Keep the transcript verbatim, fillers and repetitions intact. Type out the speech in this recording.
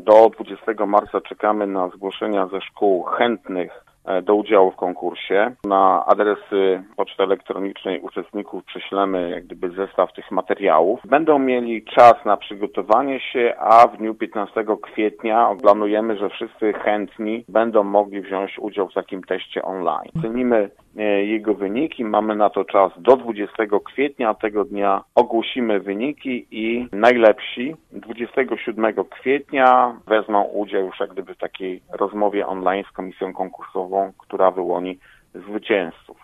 Do dwudziestego marca czekamy na zgłoszenia ze szkół chętnych do udziału w konkursie. Na adresy poczty elektronicznej uczestników prześlemy jak gdyby zestaw tych materiałów. Będą mieli czas na przygotowanie się, a w dniu piętnastego kwietnia planujemy, że wszyscy chętni będą mogli wziąć udział w takim teście online. Cenimy jego wyniki, mamy na to czas do dwudziestego kwietnia, tego dnia ogłosimy wyniki i najlepsi dwudziestego siódmego kwietnia wezmą udział już jak gdyby w takiej rozmowie online z komisją konkursową, która wyłoni zwycięzców.